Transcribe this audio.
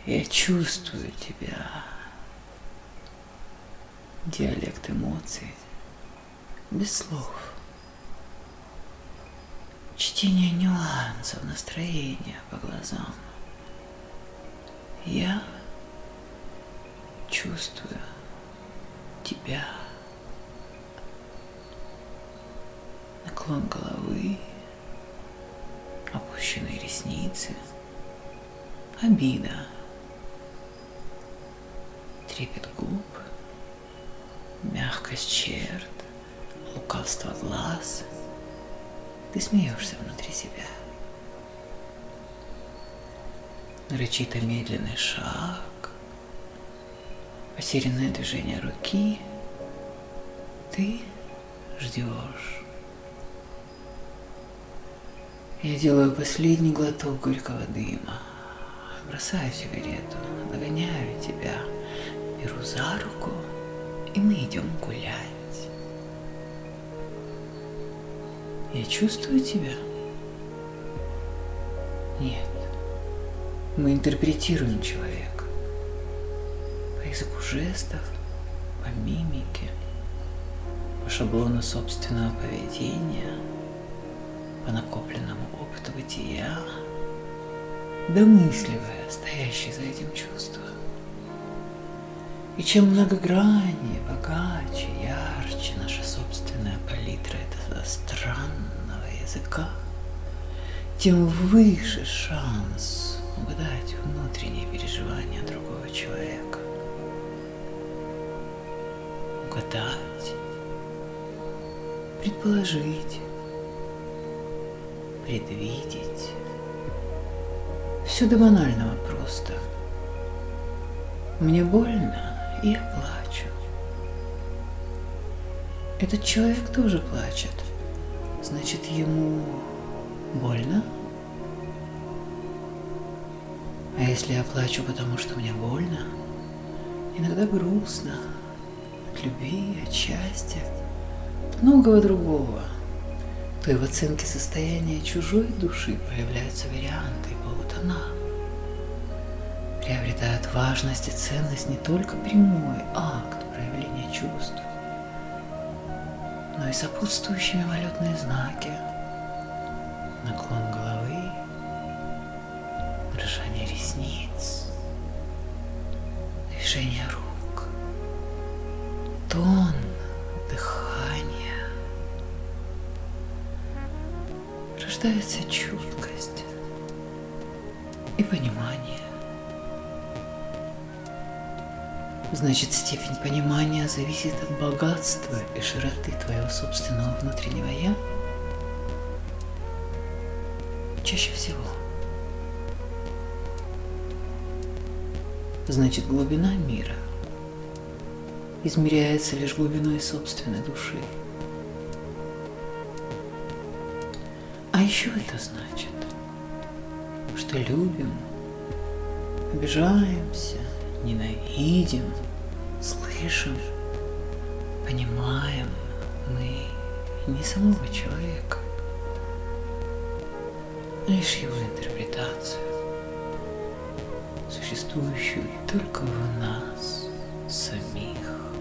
Я чувствую тебя. Диалект эмоций. Без слов. Чтение нюансов настроения по глазам. Я чувствую тебя. Наклон головы, опущенные ресницы, обида, трепет губ, мягкость черт, лукавство глаз. Ты смеешься внутри себя. Нарочито медленный шаг, потерянное движение руки. Ты ждешь. Я делаю последний глоток горького дыма, бросаю сигарету, догоняю тебя, беру за руку, и мы идем гулять. Я чувствую тебя? Нет. Мы интерпретируем человека по языку жестов, по мимике, по шаблону собственного поведения, по накопленному опыту бытия, домысливая стоящее за этим чувство. И чем многограннее, богаче, ярче наша собственная палитра этого странного языка, тем выше шанс угадать внутренние переживания другого человека. Угадать, предположить, предвидеть. Все до банального просто. Мне больно, и я плачу. Этот человек тоже плачет. Значит, ему больно? А если я плачу, потому что мне больно, иногда грустно, от любви, от счастья, от многого другого, то и в оценке состояния чужой души появляются варианты и полутона. Приобретают важность и ценность не только прямой акт проявления чувств, но и сопутствующие мимолетные знаки, наклон головы, дрожание ресниц, движение рук, тон дыхания. Рождается чуткость и понимание. Значит, степень понимания зависит от богатства и широты твоего собственного внутреннего «я»? Чаще всего. Значит, глубина мира измеряется лишь глубиной собственной души. А еще это значит, что любим, обижаемся, ненавидим, слышим, понимаем мы не самого человека, лишь его интерпретацию, существующую только в нас самих.